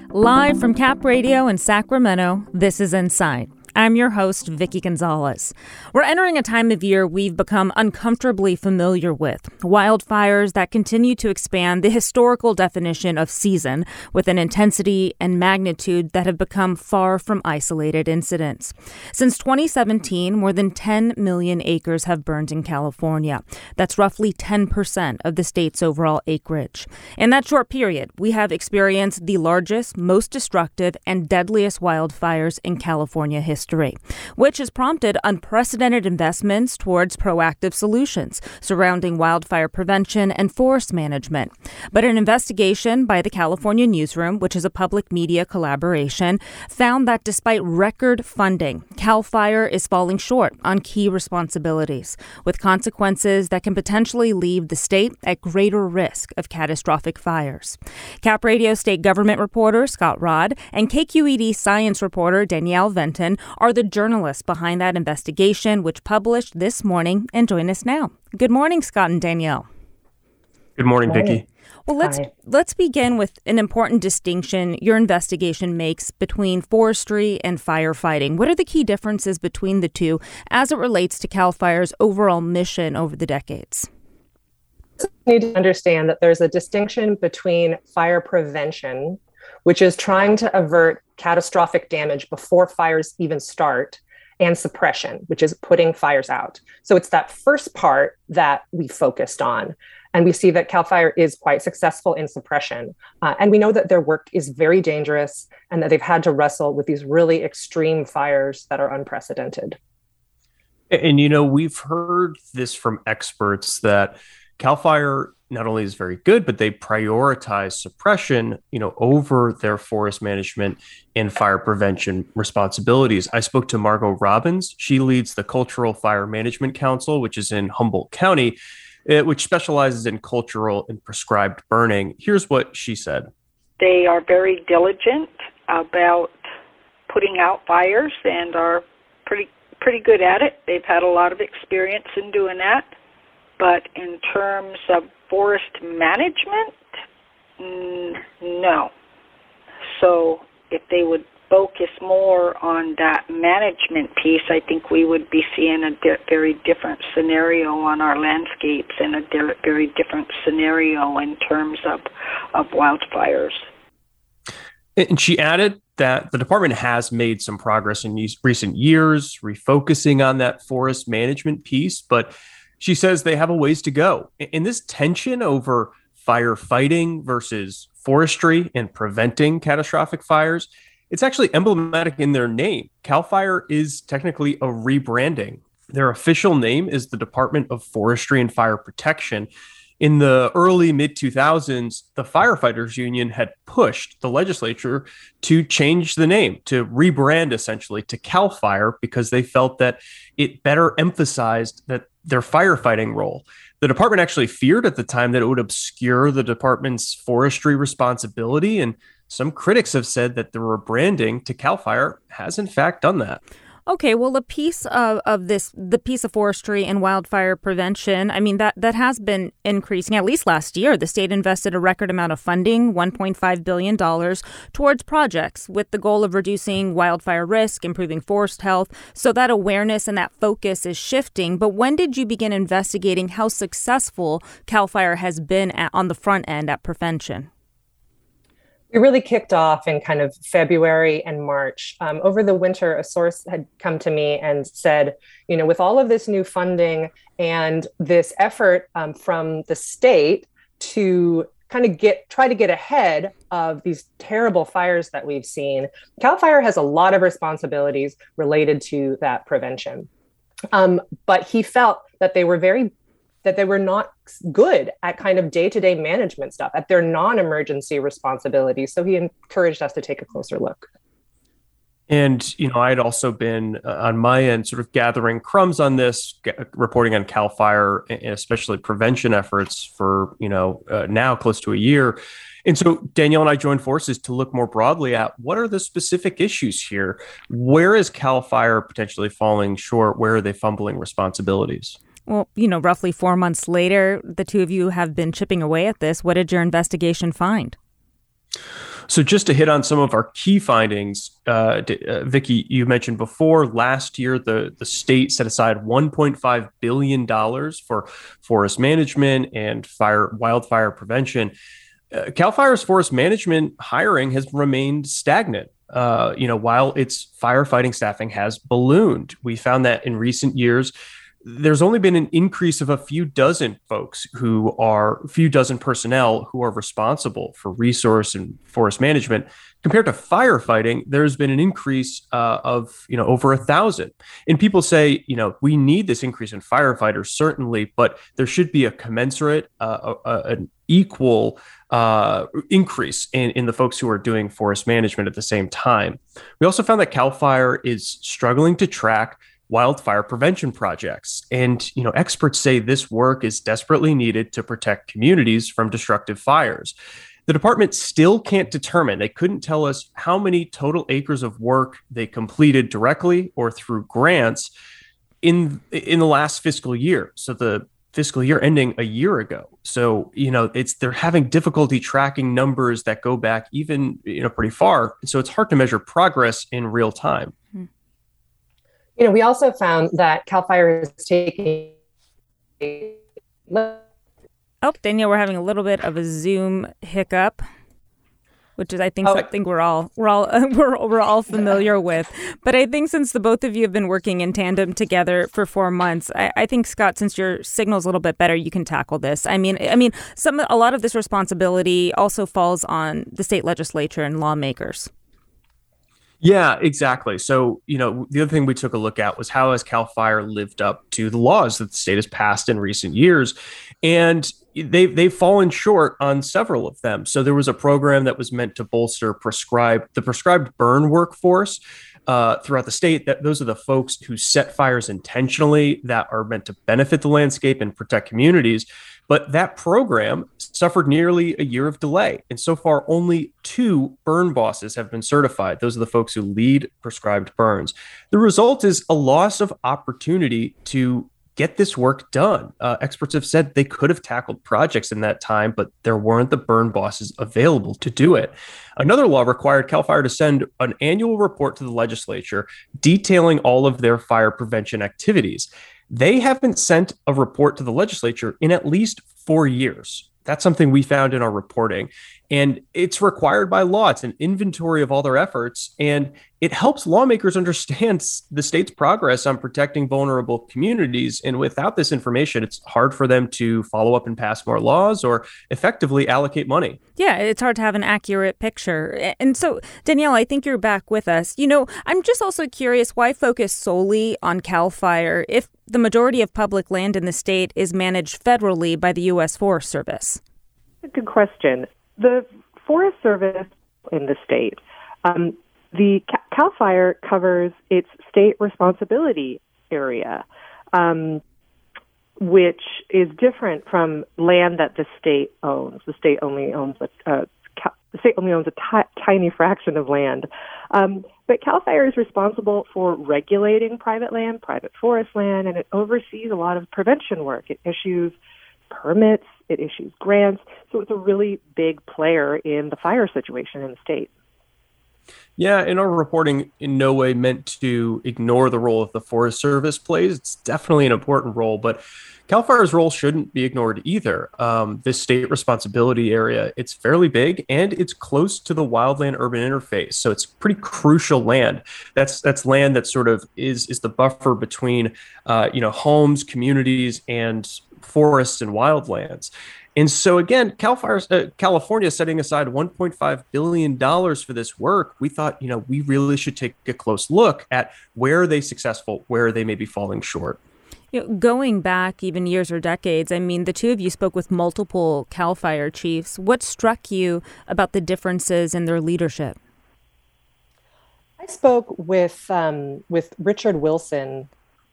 Live from Cap Radio in Sacramento, this is Inside. I'm your host, Vicky Gonzalez. We're entering a time of year we've become uncomfortably familiar with. Wildfires that continue to expand the historical definition of season with an intensity and magnitude that have become far from isolated incidents. Since 2017, more than 10 million acres have burned in California. That's roughly 10% of the state's overall acreage. In that short period, we have experienced the largest, most destructive, and deadliest wildfires in California history, which has prompted unprecedented investments towards proactive solutions surrounding wildfire prevention and forest management. But an investigation by the California Newsroom, which is a public media collaboration, found that despite record funding, CAL FIRE is falling short on key responsibilities, with consequences that can potentially leave the state at greater risk of catastrophic fires. Cap Radio state government reporter Scott Rodd and KQED science reporter Danielle Venton are the journalists behind that investigation, which published this morning, and join us now. Good morning, Scott and Danielle. Good morning, Vicky. Well, let's begin with an important distinction your investigation makes between forestry and firefighting. What are the key differences between the two as it relates to CAL FIRE's overall mission over the decades? We need to understand that there's a distinction between fire prevention, which is trying to avert catastrophic damage before fires even start, and suppression, which is putting fires out. So it's that first part that we focused on. And we see that CAL FIRE is quite successful in suppression. And we know that their work is very dangerous and that they've had to wrestle with these really extreme fires that are unprecedented. And, we've heard this from experts that CAL FIRE not only is very good, but they prioritize suppression, over their forest management and fire prevention responsibilities. I spoke to Margot Robbins. She leads the Cultural Fire Management Council, which is in Humboldt County, which specializes in cultural and prescribed burning. Here's what she said. They are very diligent about putting out fires and are pretty good at it. They've had a lot of experience in doing that. But in terms of forest management, no. So if they would focus more on that management piece, I think we would be seeing a very different scenario on our landscapes and a very different scenario in terms of wildfires. And she added that the department has made some progress in these recent years, refocusing on that forest management piece, but she says they have a ways to go. In this tension over firefighting versus forestry and preventing catastrophic fires, it's actually emblematic in their name. CAL FIRE is technically a rebranding. Their official name is the Department of Forestry and Fire Protection. In the early mid-2000s, the Firefighters Union had pushed the legislature to change the name, to rebrand essentially to CAL FIRE, because they felt that it better emphasized that their firefighting role. The department actually feared at the time that it would obscure the department's forestry responsibility, and some critics have said that the rebranding to CAL FIRE has in fact done that. Okay, well, the piece the piece of forestry and wildfire prevention, that has been increasing. At least last year, the state invested a record amount of funding, $1.5 billion, towards projects with the goal of reducing wildfire risk, improving forest health. So that awareness and that focus is shifting. But when did you begin investigating how successful CAL FIRE has been on the front end at prevention? We really kicked off in kind of February and March. Over the winter, a source had come to me and said, with all of this new funding and this effort from the state to kind of try to get ahead of these terrible fires that we've seen, CAL FIRE has a lot of responsibilities related to that prevention. But he felt that they were not good at kind of day-to-day management stuff, at their non-emergency responsibilities. So he encouraged us to take a closer look. And, I'd also been on my end sort of gathering crumbs on this, reporting on CAL FIRE, and especially prevention efforts for, now close to a year. And so Danielle and I joined forces to look more broadly at what are the specific issues here? Where is CAL FIRE potentially falling short? Where are they fumbling responsibilities? Well, roughly 4 months later, the two of you have been chipping away at this. What did your investigation find? So just to hit on some of our key findings, Vicki, you mentioned before last year, the state set aside $1.5 billion for forest management and wildfire prevention. CAL FIRE's forest management hiring has remained stagnant. While its firefighting staffing has ballooned. We found that in recent years, there's only been an increase of a few dozen personnel who are responsible for resource and forest management. Compared to firefighting, there's been an increase of over 1,000. And people say, we need this increase in firefighters, certainly, but there should be a commensurate, an equal increase in the folks who are doing forest management at the same time. We also found that CAL FIRE is struggling to track wildfire prevention projects. And, experts say this work is desperately needed to protect communities from destructive fires. The department still can't determine. They couldn't tell us how many total acres of work they completed directly or through grants in the last fiscal year. So the fiscal year ending a year ago. So, they're having difficulty tracking numbers that go back even, pretty far. So it's hard to measure progress in real time. We also found that CAL FIRE is taking. Oh, Danielle, we're having a little bit of a Zoom hiccup, which is, I think, something we're all familiar with. But I think since the both of you have been working in tandem together for 4 months, I think, Scott, since your signal's a little bit better, you can tackle this. I mean, a lot of this responsibility also falls on the state legislature and lawmakers. Yeah, exactly. So, the other thing we took a look at was how has CAL FIRE lived up to the laws that the state has passed in recent years. And they've fallen short on several of them. So there was a program that was meant to bolster the prescribed burn workforce throughout the state. That those are the folks who set fires intentionally that are meant to benefit the landscape and protect communities. But that program suffered nearly a year of delay. And so far, only 2 burn bosses have been certified. Those are the folks who lead prescribed burns. The result is a loss of opportunity to get this work done. Experts have said they could have tackled projects in that time, but there weren't the burn bosses available to do it. Another law required CAL FIRE to send an annual report to the legislature detailing all of their fire prevention activities. They haven't sent a report to the legislature in at least 4 years. That's something we found in our reporting. And it's required by law. It's an inventory of all their efforts. And it helps lawmakers understand the state's progress on protecting vulnerable communities. And without this information, it's hard for them to follow up and pass more laws or effectively allocate money. Yeah, it's hard to have an accurate picture. And so, Danielle, I think you're back with us. I'm just also curious, why focus solely on CAL FIRE if the majority of public land in the state is managed federally by the U.S. Forest Service? Good question. The Forest Service in the state, the CAL FIRE covers its state responsibility area, which is different from land that the state owns. The state only owns a tiny fraction of land. But CAL FIRE is responsible for regulating private land, private forest land, and it oversees a lot of prevention work. It issues permits, it issues grants. So it's a really big player in the fire situation in the state. Yeah, and our reporting in no way meant to ignore the role that the Forest Service plays. It's definitely an important role, but CAL FIRE's role shouldn't be ignored either. This state responsibility area, it's fairly big and it's close to the wildland-urban interface. So it's pretty crucial land. That's land that sort of is the buffer between homes, communities, and forests and wildlands. And so again, California is setting aside $1.5 billion for this work. We thought, we really should take a close look at where are they successful, where they may be falling short. Going back even years or decades, the two of you spoke with multiple CAL FIRE chiefs. What struck you about the differences in their leadership? I spoke with Richard Wilson,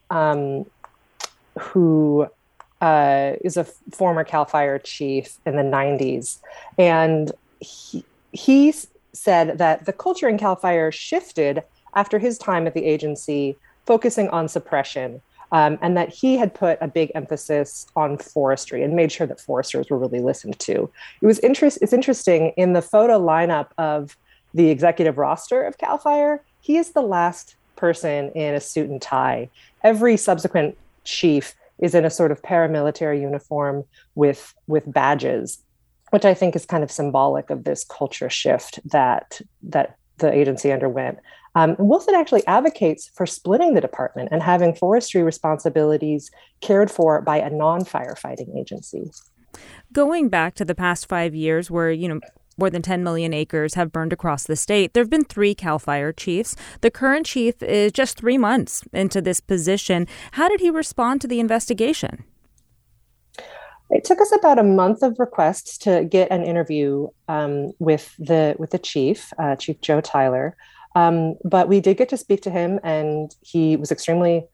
who is a former CAL FIRE chief in the 90s. And he said that the culture in CAL FIRE shifted after his time at the agency, focusing on suppression. and that he had put a big emphasis on forestry and made sure that foresters were really listened to. It's interesting, in the photo lineup of the executive roster of CAL FIRE, he is the last person in a suit and tie. Every subsequent chief is in a sort of paramilitary uniform with badges, which I think is kind of symbolic of this culture shift that the agency underwent. Wilson actually advocates for splitting the department and having forestry responsibilities cared for by a non-firefighting agency. Going back to the past 5 years where, more than 10 million acres have burned across the state, there have been 3 CAL FIRE chiefs. The current chief is just 3 months into this position. How did he respond to the investigation? It took us about a month of requests to get an interview with the chief, Chief Joe Tyler. But we did get to speak to him, and he was extremely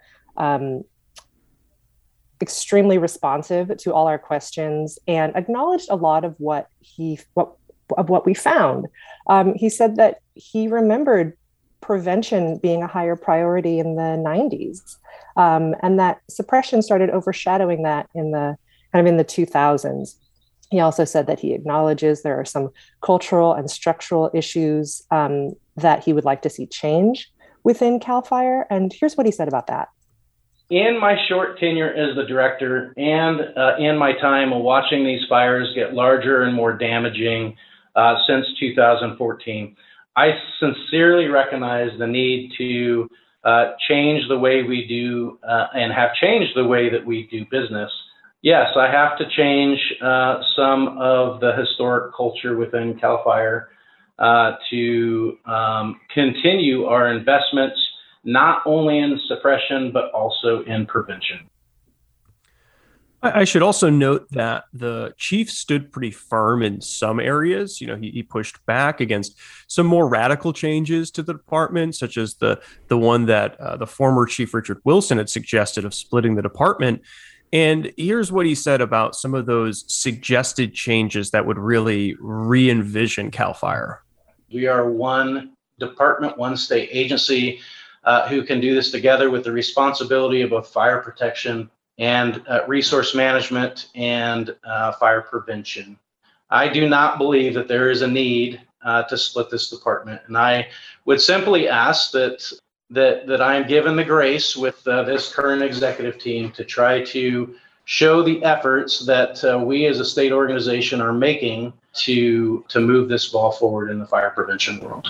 responsive to all our questions and acknowledged a lot of what we found. He said that he remembered prevention being a higher priority in the 90s, and that suppression started overshadowing that in the 2000s. He also said that he acknowledges there are some cultural and structural issues that he would like to see change within CAL FIRE. And here's what he said about that. In my short tenure as the director and in my time watching these fires get larger and more damaging since 2014, I sincerely recognize the need to change the way we do and have changed the way that we do business. Yes, I have to change some of the historic culture within CAL FIRE to continue our investments, not only in suppression, but also in prevention. I should also note that the chief stood pretty firm in some areas. He pushed back against some more radical changes to the department, such as the one that the former Chief Richard Wilson had suggested of splitting the department. And here's what he said about some of those suggested changes that would really re-envision CAL FIRE. We are one department, one state agency who can do this together with the responsibility of both fire protection and resource management and fire prevention. I do not believe that there is a need to split this department. And I would simply ask that I am given the grace with this current executive team to try to show the efforts that we as a state organization are making to move this ball forward in the fire prevention world.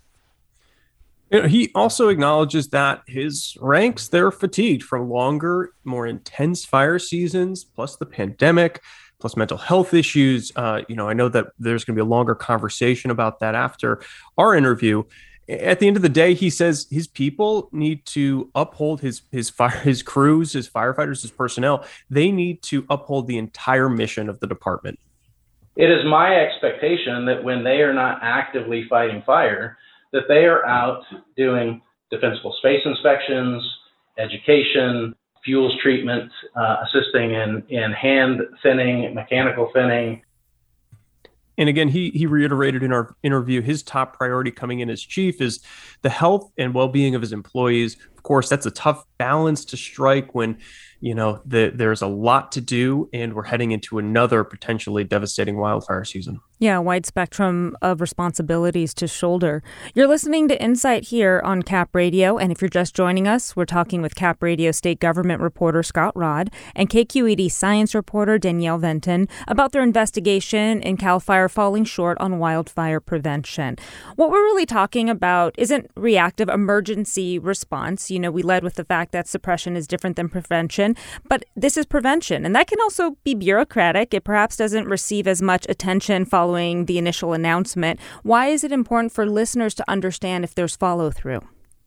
He also acknowledges that his ranks, they're fatigued from longer, more intense fire seasons, plus the pandemic, plus mental health issues. I know that there's going to be a longer conversation about that after our interview. At the end of the day, he says his people need to uphold his crews, his firefighters, his personnel. They need to uphold the entire mission of the department. It is my expectation that when they are not actively fighting fire, that they are out doing defensible space inspections, education, fuels treatment, assisting in hand thinning, mechanical thinning. And again, he reiterated in our interview, his top priority coming in as chief is the health and well-being of his employees. Of course, that's a tough balance to strike when, there's a lot to do and we're heading into another potentially devastating wildfire season. Yeah, wide spectrum of responsibilities to shoulder. You're listening to Insight here on Cap Radio, and if you're just joining us, we're talking with Cap Radio state government reporter Scott Rodd and KQED science reporter Danielle Venton about their investigation in CAL FIRE falling short on wildfire prevention. What we're really talking about isn't reactive emergency response. We led with the fact that suppression is different than prevention, but this is prevention, and that can also be bureaucratic. It perhaps doesn't receive as much attention following the initial announcement. Why is it important for listeners to understand if there's follow through?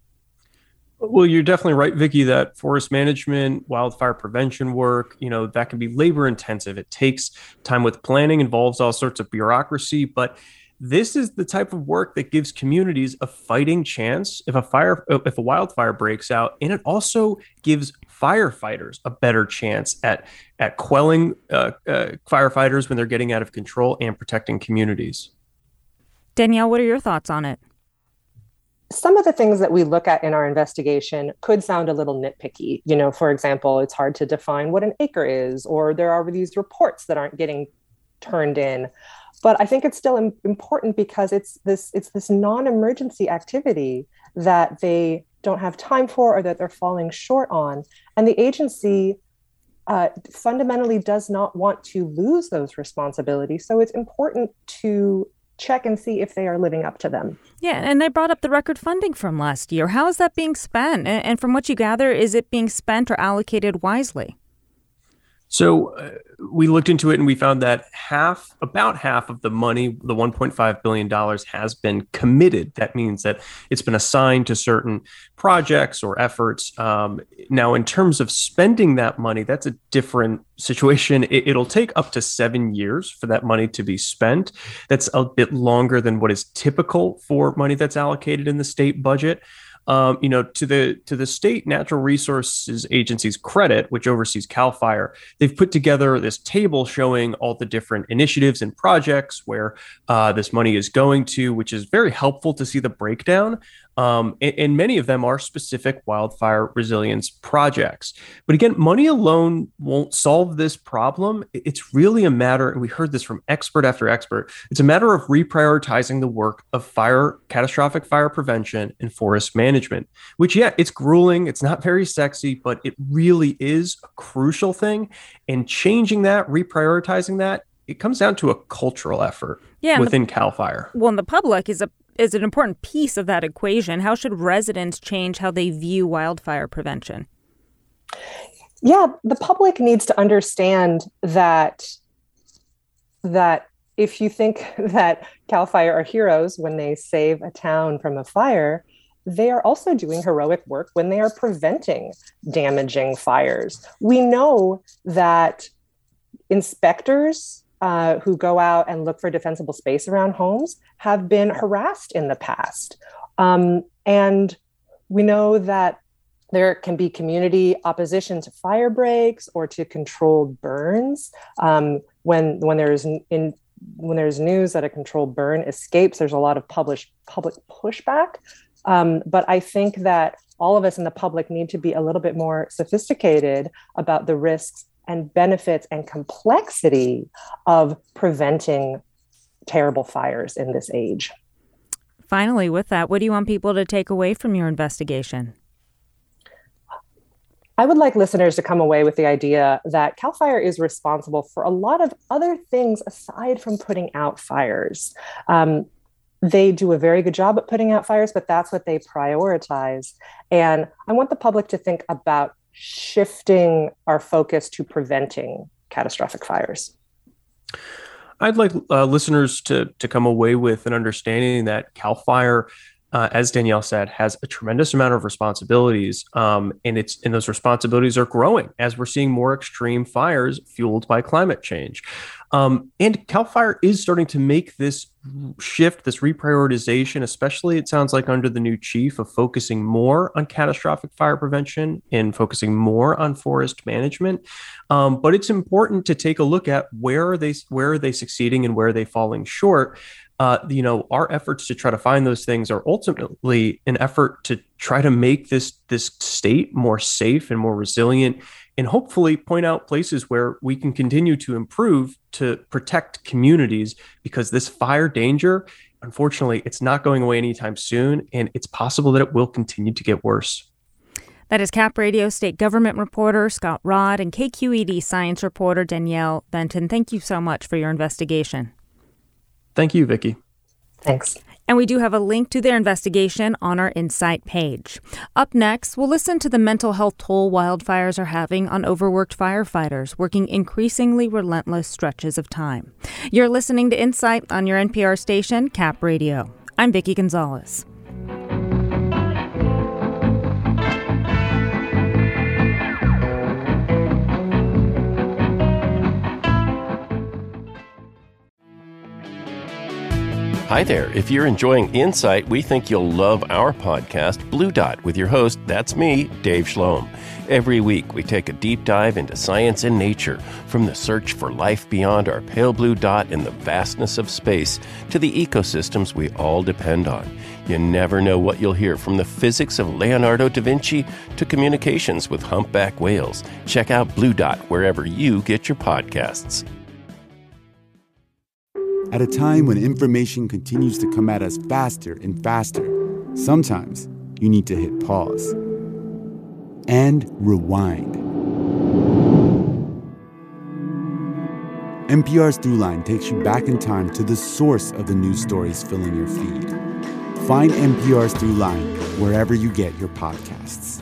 Well, you're definitely right, Vicki, that forest management, wildfire prevention work, that can be labor intensive. It takes time with planning, involves all sorts of bureaucracy, but this is the type of work that gives communities a fighting chance if a wildfire breaks out, and it also gives firefighters a better chance at quelling firefighters when they're getting out of control and protecting communities. Danielle, what are your thoughts on it? some of the things that we look at in our investigation could sound a little nitpicky. For example, it's hard to define what an acre is, or there are these reports that aren't getting turned in. But I think it's still important because it's this non-emergency activity that they don't have time for or that they're falling short on. And the agency fundamentally does not want to lose those responsibilities. So it's important to check and see if they are living up to them. Yeah, and they brought up the record funding from last year. How is that being spent? And from what you gather, is it being spent or allocated wisely? So we looked into it and we found that about half of the money, the $1.5 billion, has been committed. That means that it's been assigned to certain projects or efforts. Now, in terms of spending that money, that's a different situation. It'll take up to 7 years for that money to be spent. That's a bit longer than what is typical for money that's allocated in the state budget. To the state natural resources agency's credit, which oversees CAL FIRE, they've put together this table showing all the different initiatives and projects where this money is going to, which is very helpful to see the breakdown. And many of them are specific wildfire resilience projects. But again, money alone won't solve this problem. It's really a matter, and we heard this from expert after expert, it's a matter of reprioritizing the work of catastrophic fire prevention and forest management, which, it's grueling. It's not very sexy, but it really is a crucial thing. And changing that, reprioritizing that, it comes down to a cultural effort within CAL FIRE. Well, and the public is an important piece of that equation. How should residents change how they view wildfire prevention? Yeah, the public needs to understand that if you think that CAL FIRE are heroes when they save a town from a fire, they are also doing heroic work when they are preventing damaging fires. We know that inspectors who go out and look for defensible space around homes have been harassed in the past. And we know that there can be community opposition to fire breaks or to controlled burns. When there's news that a controlled burn escapes, there's a lot of public pushback. But I think that all of us in the public need to be a little bit more sophisticated about the risks and benefits and complexity of preventing terrible fires in this age. Finally, with that, what do you want people to take away from your investigation? I would like listeners to come away with the idea that CAL FIRE is responsible for a lot of other things aside from putting out fires. They do a very good job at putting out fires, but that's what they prioritize. And I want the public to think about shifting our focus to preventing catastrophic fires. I'd like listeners to come away with an understanding that CAL FIRE, as Danielle said, has a tremendous amount of responsibilities, and those responsibilities are growing as we're seeing more extreme fires fueled by climate change. And CAL FIRE is starting to make this shift, this reprioritization, especially it sounds like under the new chief, of focusing more on catastrophic fire prevention and focusing more on forest management. But it's important to take a look at where are they succeeding and where are they falling short. Our efforts to try to find those things are ultimately an effort to try to make this state more safe and more resilient, and hopefully point out places where we can continue to improve to protect communities, because this fire danger, unfortunately, it's not going away anytime soon, and it's possible that it will continue to get worse. That is Cap Radio state government reporter Scott Rodd and KQED science reporter Danielle Benton. Thank you so much for your investigation. Thank you, Vicki. Thanks. And we do have a link to their investigation on our Insight page. Up next, we'll listen to the mental health toll wildfires are having on overworked firefighters working increasingly relentless stretches of time. You're listening to Insight on your NPR station, Cap Radio. I'm Vicki Gonzalez. Hi there. If you're enjoying Insight, we think you'll love our podcast, Blue Dot, with your host, that's me, Dave Schloem. Every week, we take a deep dive into science and nature, from the search for life beyond our pale blue dot in the vastness of space to the ecosystems we all depend on. You never know what you'll hear, from the physics of Leonardo da Vinci to communications with humpback whales. Check out Blue Dot wherever you get your podcasts. At a time when information continues to come at us faster and faster, sometimes you need to hit pause and rewind. NPR's Throughline takes you back in time to the source of the news stories filling your feed. Find NPR's Throughline wherever you get your podcasts.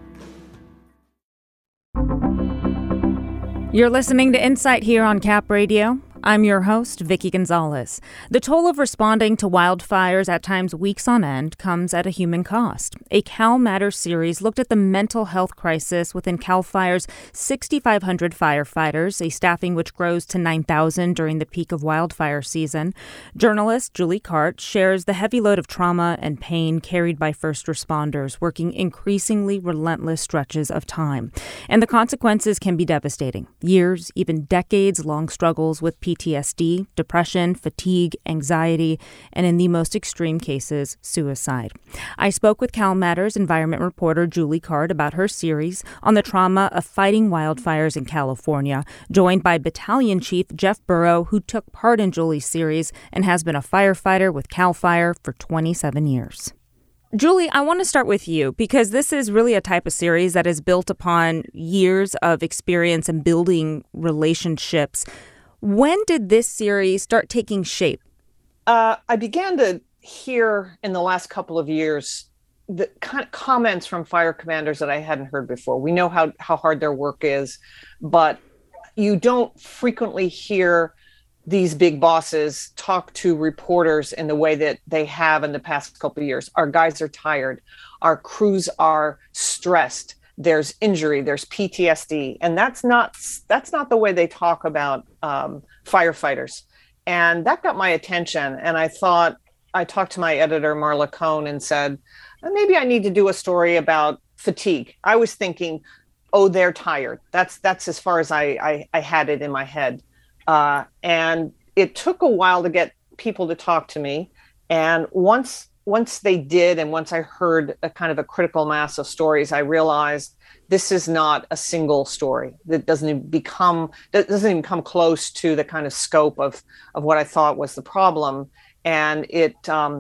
You're listening to Insight here on Cap Radio. I'm your host, Vicky Gonzalez. The toll of responding to wildfires, at times weeks on end, comes at a human cost. A Cal Matters series looked at the mental health crisis within Cal Fire's 6,500 firefighters, a staffing which grows to 9,000 during the peak of wildfire season. Journalist Julie Cart shares the heavy load of trauma and pain carried by first responders working increasingly relentless stretches of time. And the consequences can be devastating. Years, even decades-long struggles with PTSD, depression, fatigue, anxiety, and in the most extreme cases, suicide. I spoke with Cal Matters environment reporter Julie Cart about her series on the trauma of fighting wildfires in California, joined by Battalion Chief Jeff Burrow, who took part in Julie's series and has been a firefighter with Cal Fire for 27 years. Julie, I want to start with you because this is really a type of series that is built upon years of experience and building relationships. When did this series start taking shape? I began to hear in the last couple of years the kind of comments from fire commanders that I hadn't heard before. We know how hard their work is, but you don't frequently hear these big bosses talk to reporters in the way that they have in the past couple of years. Our guys are tired. Our crews are stressed. There's injury, there's PTSD, and that's not the way they talk about firefighters. And that got my attention. And I talked to my editor, Marla Cohn, and said, maybe I need to do a story about fatigue. I was thinking, oh, they're tired. That's as far as I had it in my head. And it took a while to get people to talk to me. And once they did, and once I heard a kind of a critical mass of stories, I realized this is not a single story. That doesn't even come close to the kind of scope of what I thought was the problem. And it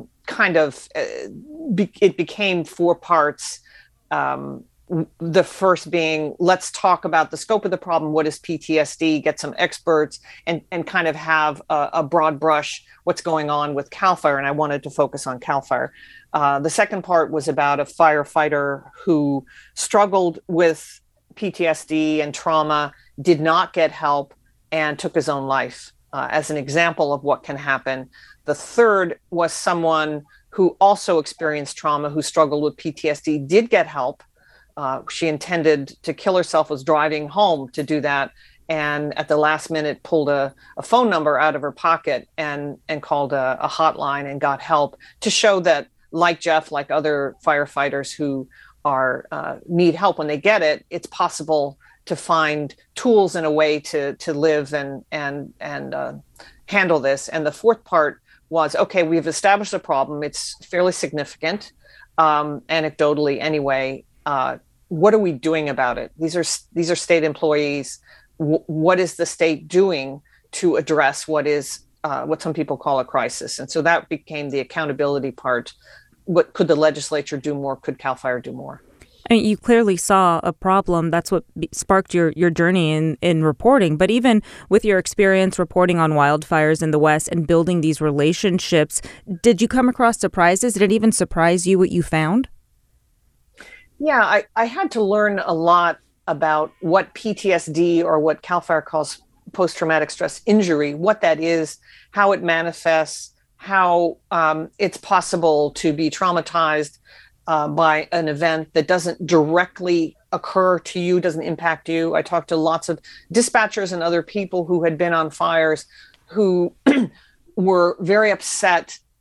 it became 4 parts. The first being, let's talk about the scope of the problem. What is PTSD? Get some experts and kind of have a broad brush what's going on with Cal Fire. And I wanted to focus on Cal Fire. The second part was about a firefighter who struggled with PTSD and trauma, did not get help, and took his own life as an example of what can happen. The third was someone who also experienced trauma, who struggled with PTSD, did get help. She intended to kill herself, was driving home to do that, and at the last minute pulled a phone number out of her pocket and called a hotline and got help, to show that, like Jeff, like other firefighters who need help when they get it, it's possible to find tools and a way to live and handle this. And the fourth part was, okay, we've established a problem. It's fairly significant, anecdotally anyway. What are we doing about it? These are state employees. What is the state doing to address what some people call a crisis? And so that became the accountability part. What could the legislature do more? Could Cal Fire do more? I mean, you clearly saw a problem. That's what sparked your journey in reporting. But even with your experience reporting on wildfires in the West and building these relationships, did you come across surprises? Did it even surprise you what you found? Yeah, I had to learn a lot about what PTSD, or what Cal Fire calls post-traumatic stress injury, what that is, how it manifests, how it's possible to be traumatized by an event that doesn't directly occur to you, doesn't impact you. I talked to lots of dispatchers and other people who had been on fires who were very upset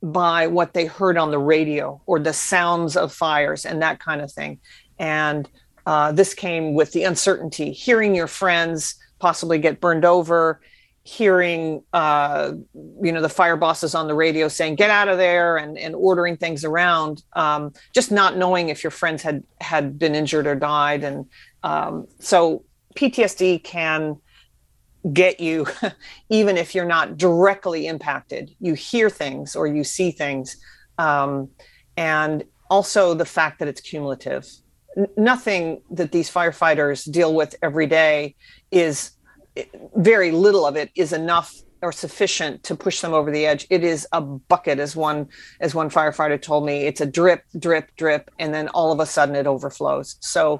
by what they heard on the radio or the sounds of fires and that kind of thing. And this came with the uncertainty, hearing your friends possibly get burned over, hearing, the fire bosses on the radio saying, get out of there, and ordering things around, just not knowing if your friends had been injured or died. And so PTSD can get you, even if you're not directly impacted. You hear things or you see things. And also the fact that it's cumulative. Nothing that these firefighters deal with every day is, very little of it is enough or sufficient to push them over the edge. It is a bucket, as one firefighter told me. It's a drip, drip, drip, and then all of a sudden it overflows. So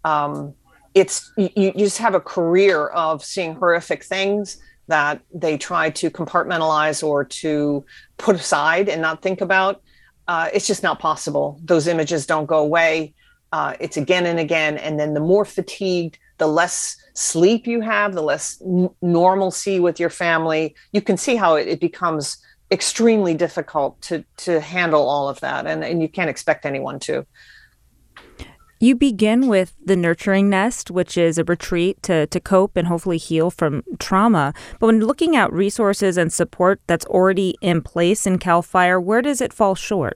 you just have a career of seeing horrific things that they try to compartmentalize or to put aside and not think about. It's just not possible. Those images don't go away. It's again and again. And then the more fatigued, the less sleep you have, the less normalcy with your family. You can see how it becomes extremely difficult to handle all of that. And you can't expect anyone to. You begin with the Nurturing Nest, which is a retreat to cope and hopefully heal from trauma. But when looking at resources and support that's already in place in CAL FIRE, where does it fall short?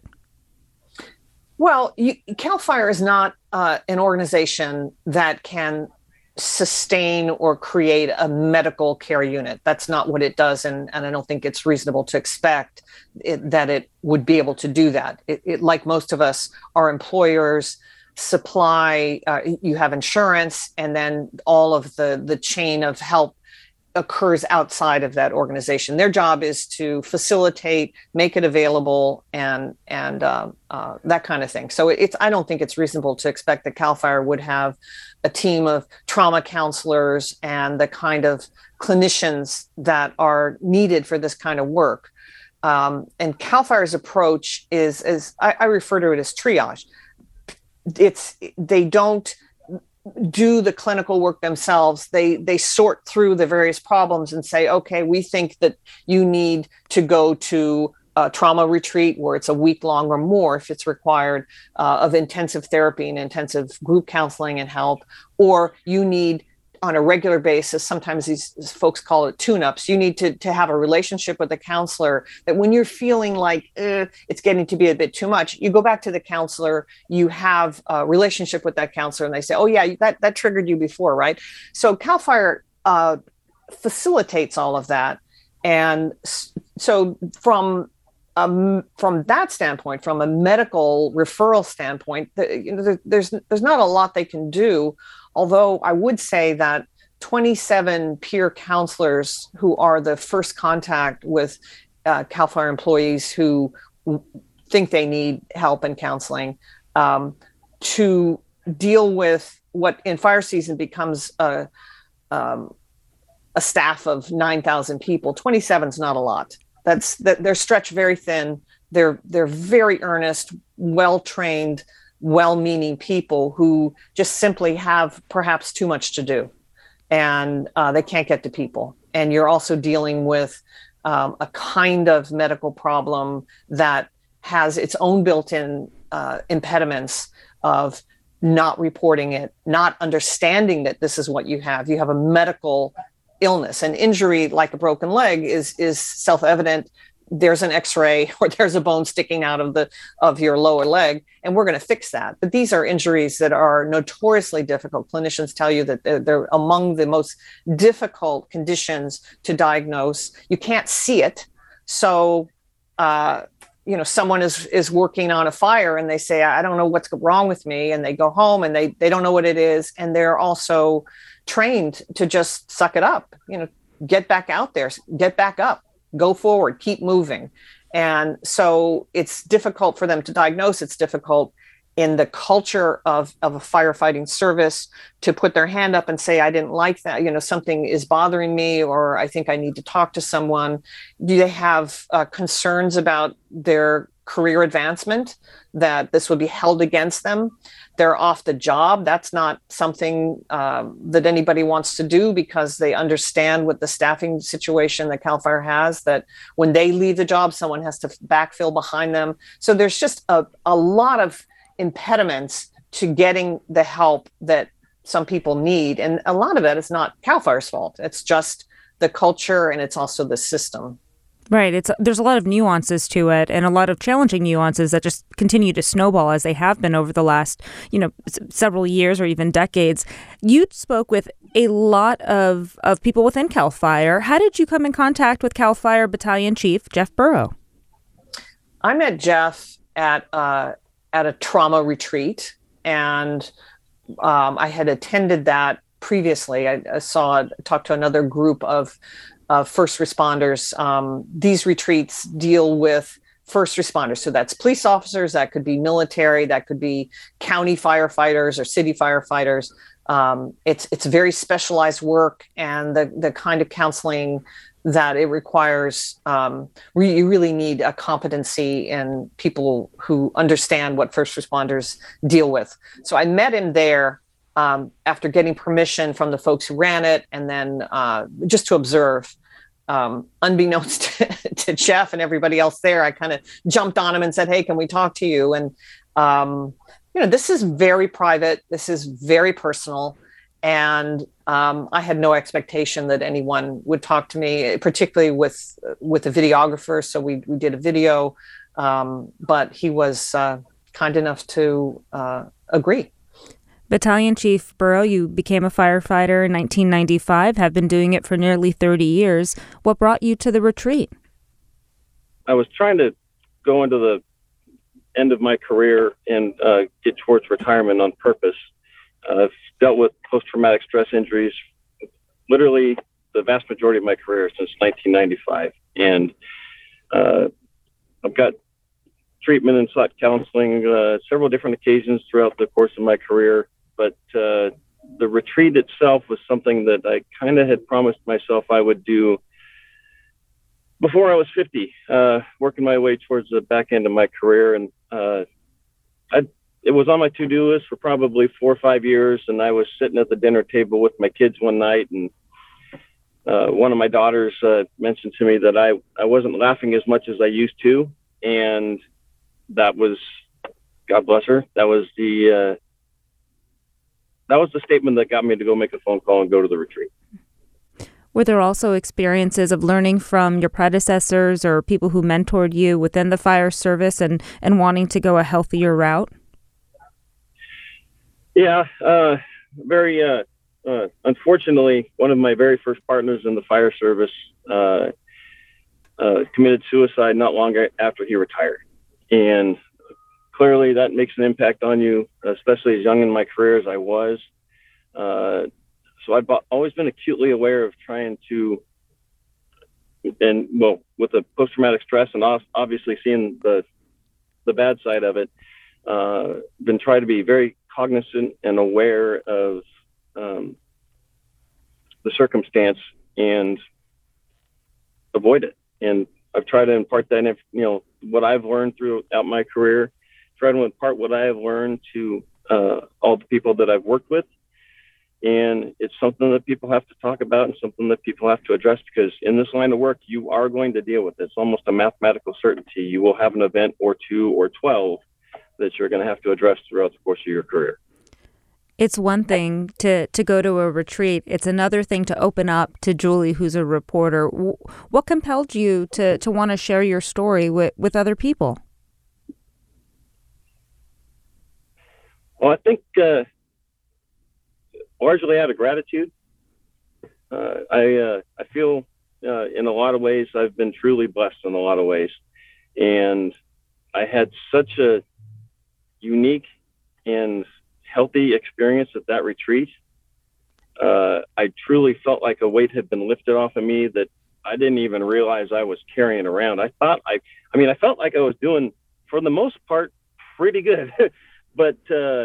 Well, CAL FIRE is not an organization that can sustain or create a medical care unit. That's not what it does, and I don't think it's reasonable to expect that it would be able to do that. It like most of us, our employers supply, you have insurance, and then all of the chain of help occurs outside of that organization. Their job is to facilitate, make it available, and that kind of thing. So I don't think it's reasonable to expect that CAL FIRE would have a team of trauma counselors and the kind of clinicians that are needed for this kind of work. And CAL FIRE's approach is I refer to it as triage. They don't do the clinical work themselves. They sort through the various problems and say, okay, we think that you need to go to a trauma retreat where it's a week long or more if it's required, of intensive therapy and intensive group counseling and help, or you need on a regular basis, sometimes these folks call it tune-ups, you need to have a relationship with the counselor that when you're feeling like it's getting to be a bit too much, you go back to the counselor, you have a relationship with that counselor, and they say, oh yeah, that triggered you before, right? So CAL FIRE facilitates all of that. And so from that standpoint, from a medical referral standpoint, there's not a lot they can do. Although I would say that 27 peer counselors who are the first contact with CAL FIRE employees who think they need help and counseling to deal with what in fire season becomes a staff of 9,000 people. 27 is not a lot. They're stretched very thin. They're very earnest, well-trained, well-meaning people who just simply have perhaps too much to do, and they can't get to people. And you're also dealing with a kind of medical problem that has its own built-in impediments of not reporting it, not understanding that this is what you have. You have a medical illness. An injury like a broken leg is self-evident. There's an x-ray or there's a bone sticking out of your lower leg, and we're going to fix that. But these are injuries that are notoriously difficult. Clinicians tell you that they're among the most difficult conditions to diagnose. You can't see it. So, someone is working on a fire and they say, I don't know what's wrong with me. And they go home and they don't know what it is. And they're also trained to just suck it up, get back out there, get back up. Go forward, keep moving. And so it's difficult for them to diagnose. It's difficult in the culture of a firefighting service to put their hand up and say, I didn't like that, something is bothering me, or I think I need to talk to someone. Do they have concerns about their career advancement, that this would be held against them. They're off the job. That's not something that anybody wants to do, because they understand what the staffing situation that CAL FIRE has, that when they leave the job, someone has to backfill behind them. So there's just a lot of impediments to getting the help that some people need. And a lot of it is not CAL FIRE's fault. It's just the culture, and it's also the system. Right. There's a lot of nuances to it, and a lot of challenging nuances that just continue to snowball, as they have been over the last, several years or even decades. You spoke with a lot of people within CAL FIRE. How did you come in contact with CAL FIRE Battalion Chief Jeff Burrow? I met Jeff at a trauma retreat, and I had attended that previously. I talked to another group of first responders. These retreats deal with first responders. So that's police officers, that could be military, that could be county firefighters or city firefighters. It's very specialized work, and the kind of counseling that it requires, you really need a competency in people who understand what first responders deal with. So I met him there after getting permission from the folks who ran it, and then just to observe. Unbeknownst to Jeff and everybody else there, I kind of jumped on him and said, "Hey, can we talk to you?" And this is very private. This is very personal. And I had no expectation that anyone would talk to me, particularly with a videographer. So we did a video, but he was kind enough to agree. Battalion Chief Burrow, you became a firefighter in 1995, have been doing it for nearly 30 years. What brought you to the retreat? I was trying to go into the end of my career and get towards retirement on purpose. I've dealt with post-traumatic stress injuries literally the vast majority of my career since 1995. And I've got treatment and sought counseling several different occasions throughout the course of my career. But the retreat itself was something that I kind of had promised myself I would do before I was 50, working my way towards the back end of my career. And it was on my to-do list for probably 4 or 5 years. And I was sitting at the dinner table with my kids one night, and one of my daughters mentioned to me that I wasn't laughing as much as I used to. And that was, God bless her, that was the statement that got me to go make a phone call and go to the retreat. Were there also experiences of learning from your predecessors or people who mentored you within the fire service and wanting to go a healthier route? Yeah, very unfortunately, one of my very first partners in the fire service committed suicide not long after he retired. And clearly that makes an impact on you, especially as young in my career as I was. So I've always been acutely aware of trying to, with the post-traumatic stress and obviously seeing the bad side of it, been trying to be very cognizant and aware of the circumstance and avoid it. And I've tried to impart that, what I've learned throughout my career, try to impart what I have learned to all the people that I've worked with. And it's something that people have to talk about and something that people have to address, because in this line of work, you are going to deal with it. It's almost a mathematical certainty. You will have an event or 2 or 12 that you're going to have to address throughout the course of your career. It's one thing to go to a retreat. It's another thing to open up to Julie, who's a reporter. What compelled you to want to share your story with other people? Well, I think largely out of gratitude. I feel in a lot of ways I've been truly blessed in a lot of ways. And I had such a unique and healthy experience at that retreat. I truly felt like a weight had been lifted off of me that I didn't even realize I was carrying around. I felt like I was doing, for the most part, pretty good. But,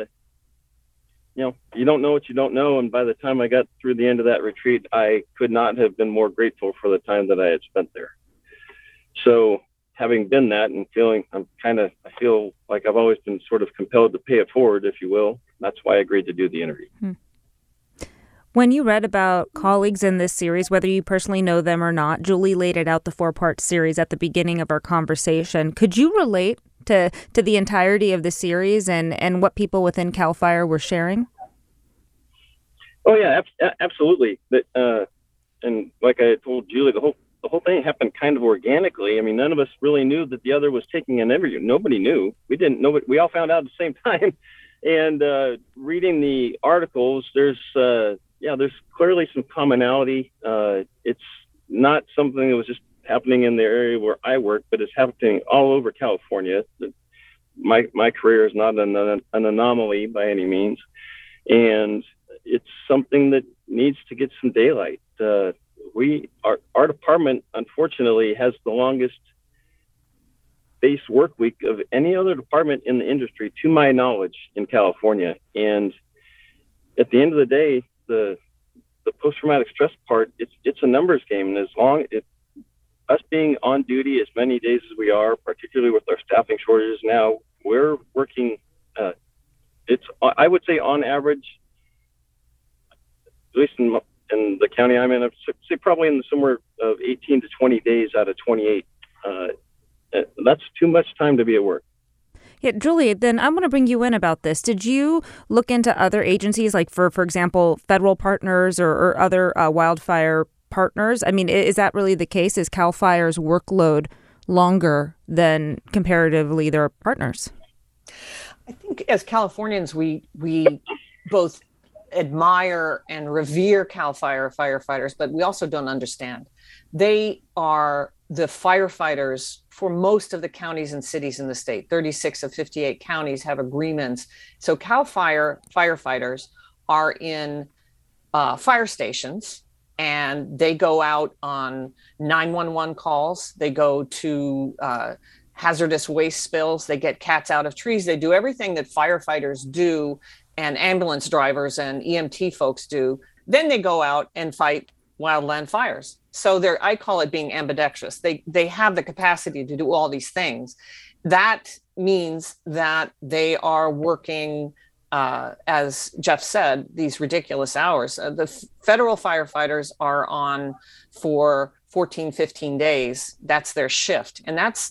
you don't know what you don't know. And by the time I got through the end of that retreat, I could not have been more grateful for the time that I had spent there. So having been that and I feel like I've always been sort of compelled to pay it forward, if you will. That's why I agreed to do the interview. When you read about colleagues in this series, whether you personally know them or not, Julie laid it out, the 4-part series, at the beginning of our conversation. Could you relate to the entirety of the series and what people within CAL FIRE were sharing? Oh yeah, absolutely. And like I told Julie, the whole thing happened kind of organically. I mean, none of us really knew that the other was taking an interview. Nobody knew. We didn't know. We all found out at the same time. And reading the articles, there's clearly some commonality. It's not something that was just happening in the area where I work, but it's happening all over California. My career is not an anomaly by any means, and it's something that needs to get some daylight. Our department, unfortunately, has the longest base work week of any other department in the industry, to my knowledge, in California. And at the end of the day, the post-traumatic stress part, it's a numbers game. And as long as us being on duty as many days as we are, particularly with our staffing shortages now, we're working, I would say on average, at least in the county I'm in, I'd say probably in somewhere of 18 to 20 days out of 28. That's too much time to be at work. Yeah, Julie, then I want to bring you in about this. Did you look into other agencies, like for example, federal partners or other wildfire partners? I mean, is that really the case? Is CAL FIRE's workload longer than comparatively their partners? I think as Californians, we both admire and revere CAL FIRE firefighters, but we also don't understand. They are the firefighters for most of the counties and cities in the state. 36 of 58 counties have agreements. So CAL FIRE firefighters are in fire stations, and they go out on 911 calls. They go to hazardous waste spills. They get cats out of trees. They do everything that firefighters do and ambulance drivers and EMT folks do. Then they go out and fight wildland fires. So I call it being ambidextrous. They have the capacity to do all these things. That means that they are working, as Jeff said, these ridiculous hours. The federal firefighters are on for 14, 15 days. That's their shift. And that's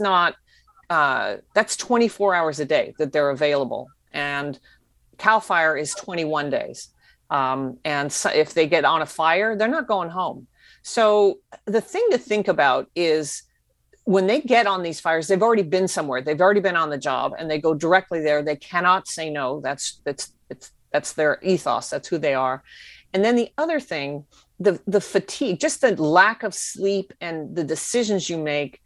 24 hours a day that they're available. And CAL FIRE is 21 days. And so if they get on a fire, they're not going home. So the thing to think about is when they get on these fires, they've already been somewhere. They've already been on the job, and they go directly there. They cannot say no. That's their ethos. That's who they are. And then the other thing, the fatigue, just the lack of sleep and the decisions you make.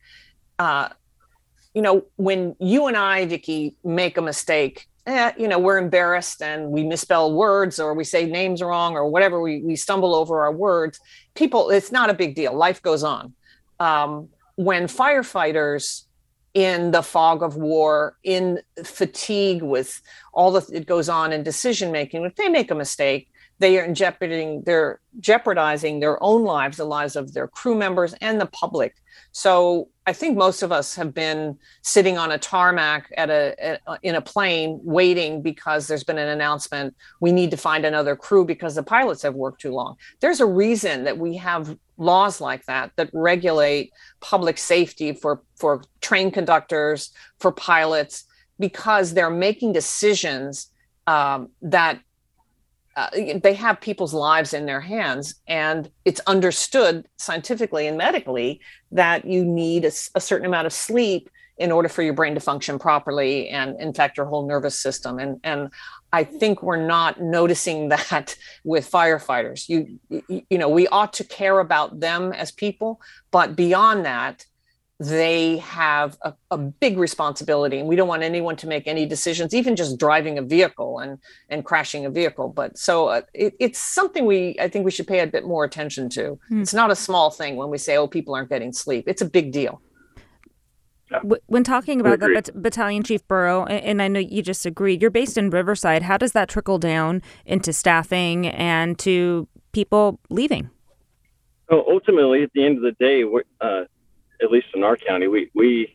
When you and I, Vicki, make a mistake, we're embarrassed and we misspell words or we say names wrong or whatever. We stumble over our words. People, it's not a big deal. Life goes on. When firefighters in the fog of war, in fatigue with all that goes on in decision making, if they make a mistake, they are jeopardizing their own lives, the lives of their crew members and the public. So I think most of us have been sitting on a tarmac in a plane waiting because there's been an announcement, we need to find another crew because the pilots have worked too long. There's a reason that we have laws like that regulate public safety for train conductors, for pilots, because they're making decisions that they have people's lives in their hands, and it's understood scientifically and medically that you need a certain amount of sleep in order for your brain to function properly and in fact your whole nervous system. And I think we're not noticing that with firefighters. We ought to care about them as people, but beyond that, they have a big responsibility, and we don't want anyone to make any decisions, even just driving a vehicle and crashing a vehicle. But so it's something I think we should pay a bit more attention to. It's not a small thing when we say, oh, people aren't getting sleep. It's a big deal. When talking about the Battalion Chief Burrow, and I know you just agreed, you're based in Riverside. How does that trickle down into staffing and to people leaving? Well, ultimately, at the end of the day, at least in our county, we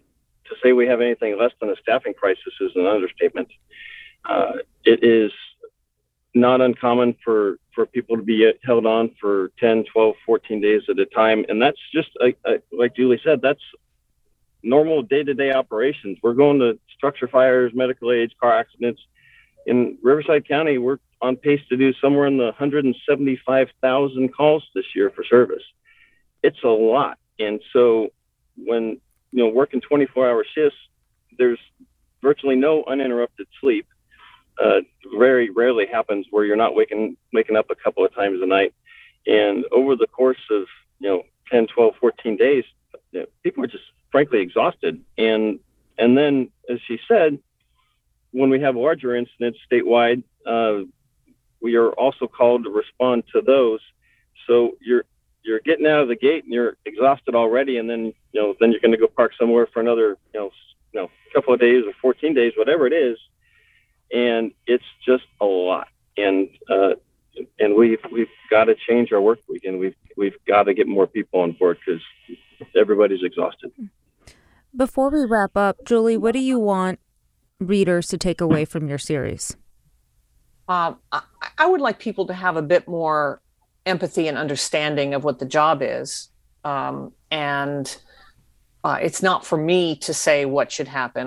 to say we have anything less than a staffing crisis is an understatement. It is not uncommon for people to be held on for 10, 12, 14 days at a time. And that's just, like Julie said, that's normal day-to-day operations. We're going to structure fires, medical aids, car accidents. In Riverside County, we're on pace to do somewhere in the 175,000 calls this year for service. It's a lot. And so when, working 24-hour shifts, there's virtually no uninterrupted sleep. Very rarely happens where you're not waking up a couple of times a night. And over the course of, 10, 12, 14 days, people are just frankly exhausted. And then, as she said, when we have larger incidents statewide, we are also called to respond to those. So you're getting out of the gate and you're exhausted already, and then then you're going to go park somewhere for another couple of days or 14 days, whatever it is, and it's just a lot. And we've got to change our work week, and we've got to get more people on board because everybody's exhausted. Before we wrap up, Julie, what do you want readers to take away from your series? I would like people to have a bit more empathy and understanding of what the job is. And it's not for me to say what should happen.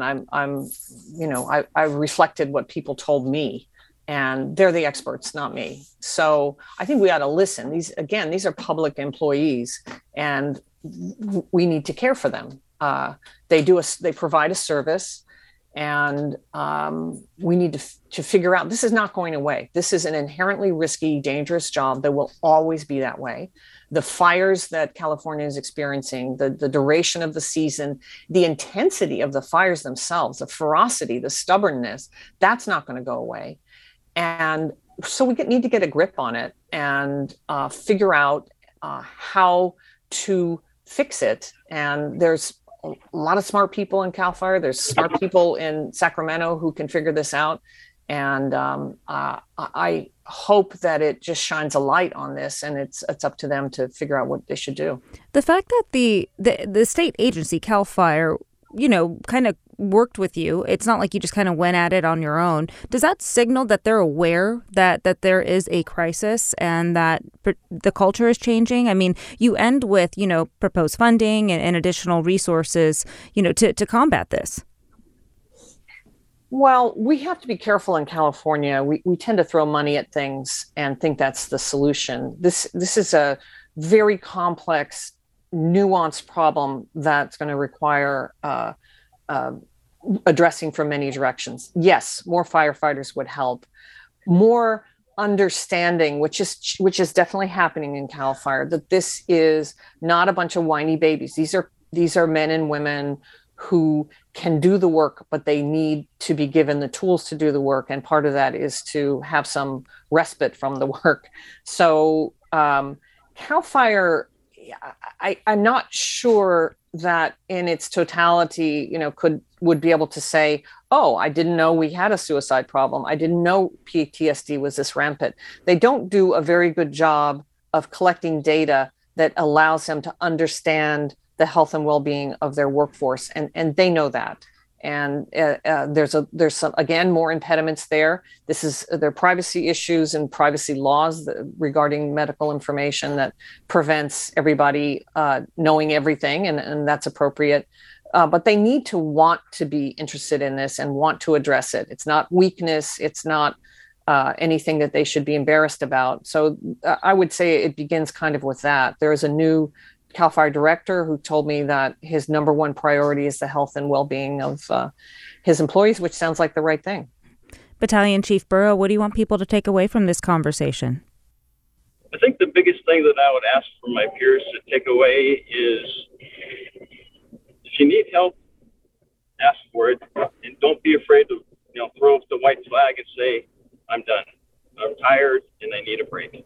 I reflected what people told me, and they're the experts, not me. So I think we ought to listen. These are public employees, and we need to care for them. They provide a service, and we need to figure out, this is not going away. This is an inherently risky, dangerous job that will always be that way. The fires that California is experiencing, the duration of the season, the intensity of the fires themselves, the ferocity, the stubbornness, that's not going to go away. And so we need to get a grip on it and figure out how to fix it. And there's a lot of smart people in CAL FIRE. There's smart people in Sacramento who can figure this out. And I hope that it just shines a light on this, and it's up to them to figure out what they should do. The fact that the state agency, CAL FIRE, kind of worked with you, it's not like you just kind of went at it on your own. Does that signal that they're aware that there is a crisis and that the culture is changing? I mean, you end with, proposed funding and additional resources, to combat this. Well, we have to be careful in California. We tend to throw money at things and think that's the solution. This is a very complex, nuanced problem that's going to require addressing from many directions. Yes, more firefighters would help. More understanding, which is definitely happening in CAL FIRE, that this is not a bunch of whiny babies. These are men and women who can do the work, but they need to be given the tools to do the work. And part of that is to have some respite from the work. So CAL FIRE, I'm not sure that in its totality, would be able to say, oh, I didn't know we had a suicide problem. I didn't know PTSD was this rampant. They don't do a very good job of collecting data that allows them to understand the health and well-being of their workforce, and they know that. And there's some, again, more impediments there. There are privacy issues and privacy laws regarding medical information that prevents everybody knowing everything, and that's appropriate. But they need to want to be interested in this and want to address it. It's not weakness. It's not anything that they should be embarrassed about. So I would say it begins kind of with that. There is a new CAL FIRE director who told me that his number one priority is the health and well-being of his employees, which sounds like the right thing. Battalion Chief Burrow, what do you want people to take away from this conversation? I think the biggest thing that I would ask for my peers to take away is, if you need help, ask for it, and don't be afraid to throw up the white flag and say, I'm done. I'm tired and I need a break.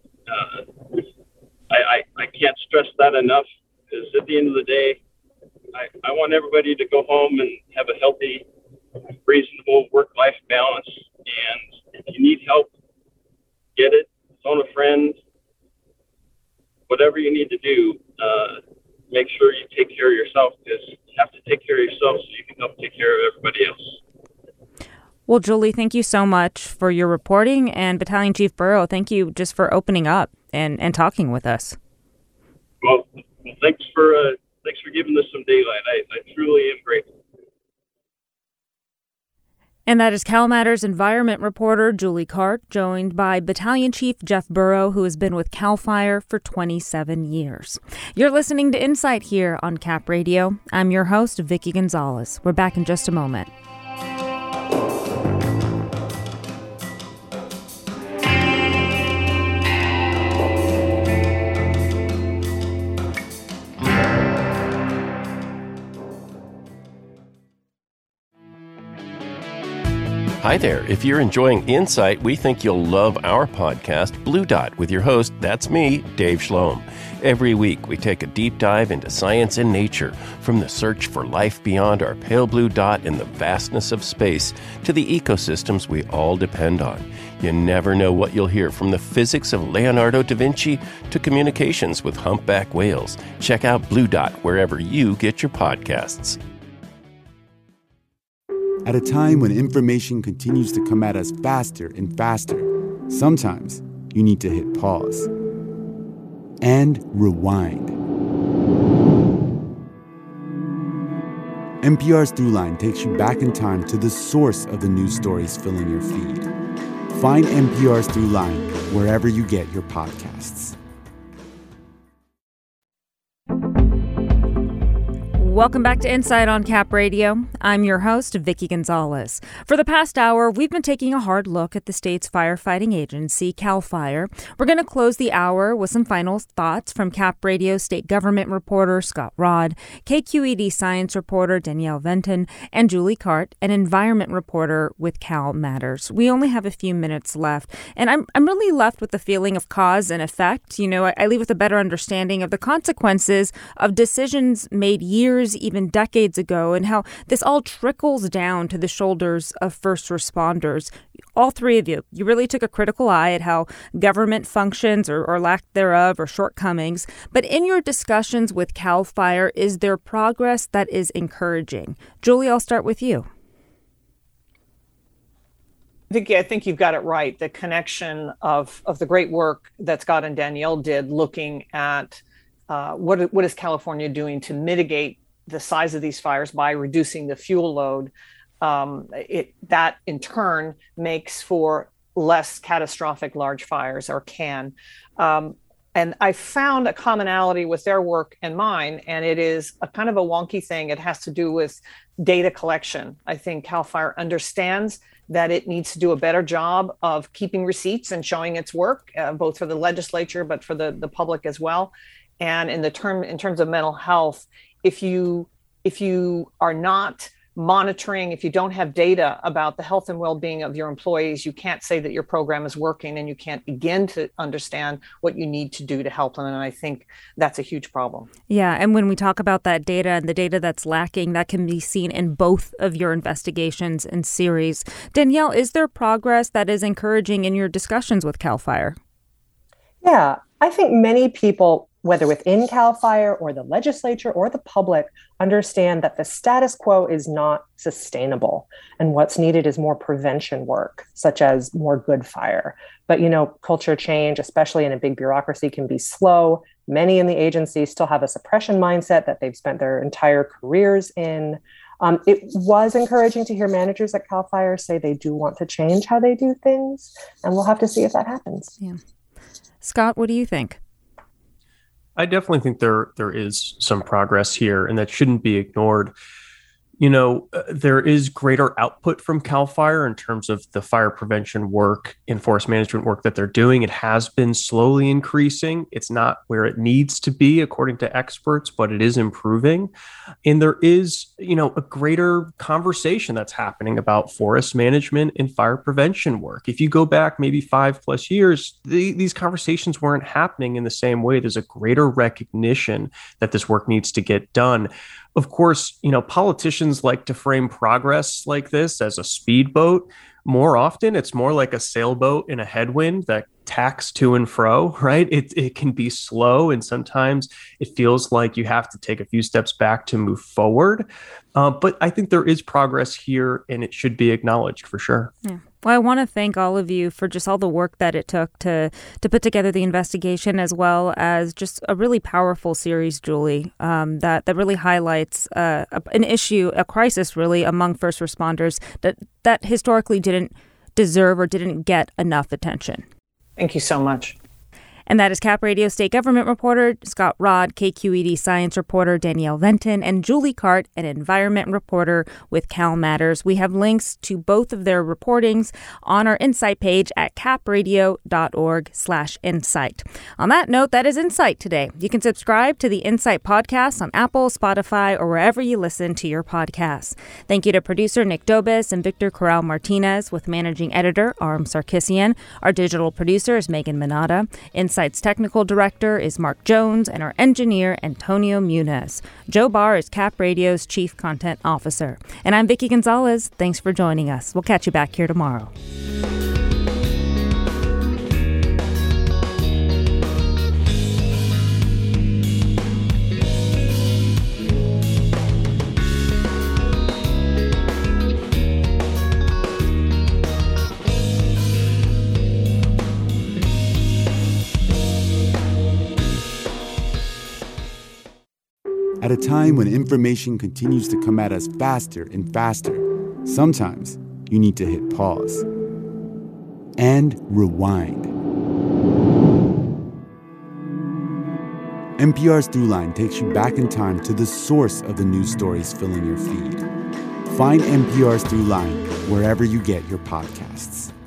I can't stress that enough, because at the end of the day, I want everybody to go home and have a healthy, reasonable work-life balance. And if you need help, get it, phone a friend, whatever you need to do, make sure you take care of yourself, because you have to take care of yourself so Well, Julie, thank you so much for your reporting. And Battalion Chief Burrow, thank you just for opening up and talking with us. Well, thanks for giving this some daylight. I truly am grateful. And that is Cal Matters environment reporter Julie Cart, joined by Battalion Chief Jeff Burrow, who has been with CAL FIRE for 27 years. You're listening to Insight here on Cap Radio. I'm your host, Vicki Gonzalez. We're back in just a moment. Hi there. If you're enjoying Insight, we think you'll love our podcast, Blue Dot, with your host, that's me, Dave Schloem. Every week, we take a deep dive into science and nature, from the search for life beyond our pale blue dot in the vastness of space to the ecosystems we all depend on. You never know what you'll hear, from the physics of Leonardo da Vinci to communications with humpback whales. Check out Blue Dot wherever you get your podcasts. At a time when information continues to come at us faster and faster, sometimes you need to hit pause and rewind. NPR's Throughline takes you back in time to the source of the news stories filling your feed. Find NPR's Throughline wherever you get your podcasts. Welcome back to Insight on Cap Radio. I'm your host, Vicki Gonzalez. For the past hour, we've been taking a hard look at the state's firefighting agency, CAL FIRE. We're going to close the hour with some final thoughts from Cap Radio state government reporter Scott Rodd, KQED science reporter Danielle Venton, and Julie Cart, an environment reporter with Cal Matters. We only have a few minutes left, and I'm really left with the feeling of cause and effect. You know, I leave with a better understanding of the consequences of decisions made years, even decades ago, and how this all trickles down to the shoulders of first responders. All three of you really took a critical eye at how government functions or lack thereof or shortcomings. But in your discussions with CAL FIRE, is there progress that is encouraging? Julie, I'll start with you. Vicki, I think you've got it right. The connection of the great work that Scott and Danielle did looking at what is California doing to mitigate the size of these fires by reducing the fuel load, that in turn makes for less catastrophic large fires, or can. And I found a commonality with their work and mine, and it is a kind of a wonky thing. It has to do with data collection. I think CAL FIRE understands that it needs to do a better job of keeping receipts and showing its work, both for the legislature, but for the public as well. And in terms of mental health, if you are not monitoring, if you don't have data about the health and well-being of your employees, you can't say that your program is working, and you can't begin to understand what you need to do to help them. And I think that's a huge problem. Yeah, and when we talk about that data and the data that's lacking, that can be seen in both of your investigations and series. Danielle, is there progress that is encouraging in your discussions with CAL FIRE? Yeah, I think many people, whether within CAL FIRE or the legislature or the public, understand that the status quo is not sustainable. And what's needed is more prevention work, such as more good fire. But, culture change, especially in a big bureaucracy, can be slow. Many in the agency still have a suppression mindset that they've spent their entire careers in. It was encouraging to hear managers at CAL FIRE say they do want to change how they do things. And we'll have to see if that happens. Yeah. Scott, what do you think? I definitely think there is some progress here, and that shouldn't be ignored. There is greater output from CAL FIRE in terms of the fire prevention work and forest management work that they're doing. It has been slowly increasing. It's not where it needs to be, according to experts, but it is improving. And there is, a greater conversation that's happening about forest management and fire prevention work. If you go back maybe 5+ years, these conversations weren't happening in the same way. There's a greater recognition that this work needs to get done. Of course, politicians like to frame progress like this as a speedboat. More often, it's more like a sailboat in a headwind that tacks to and fro, right? It can be slow, and sometimes it feels like you have to take a few steps back to move forward. But I think there is progress here, and it should be acknowledged for sure. Yeah. Well, I want to thank all of you for just all the work that it took to put together the investigation, as well as just a really powerful series, Julie, that really highlights an issue, a crisis, really, among first responders that historically didn't deserve or didn't get enough attention. Thank you so much. And that is Cap Radio State Government reporter Scott Rodd, KQED science reporter Danielle Venton, and Julie Cart, an environment reporter with Cal Matters. We have links to both of their reportings on our Insight page at capradio.org/insight. On that note, that is Insight today. You can subscribe to the Insight podcast on Apple, Spotify, or wherever you listen to your podcasts. Thank you to producer Nick Dobis and Victor Corral Martinez, with managing editor Aram Sarkissian. Our digital producer is Megan Manata. Insight's technical director is Mark Jones, and our engineer, Antonio Muniz. Joe Barr is Cap Radio's chief content officer. And I'm Vicki Gonzalez. Thanks for joining us. We'll catch you back here tomorrow. At a time when information continues to come at us faster and faster, sometimes you need to hit pause and rewind. NPR's Throughline takes you back in time to the source of the news stories filling your feed. Find NPR's Throughline wherever you get your podcasts.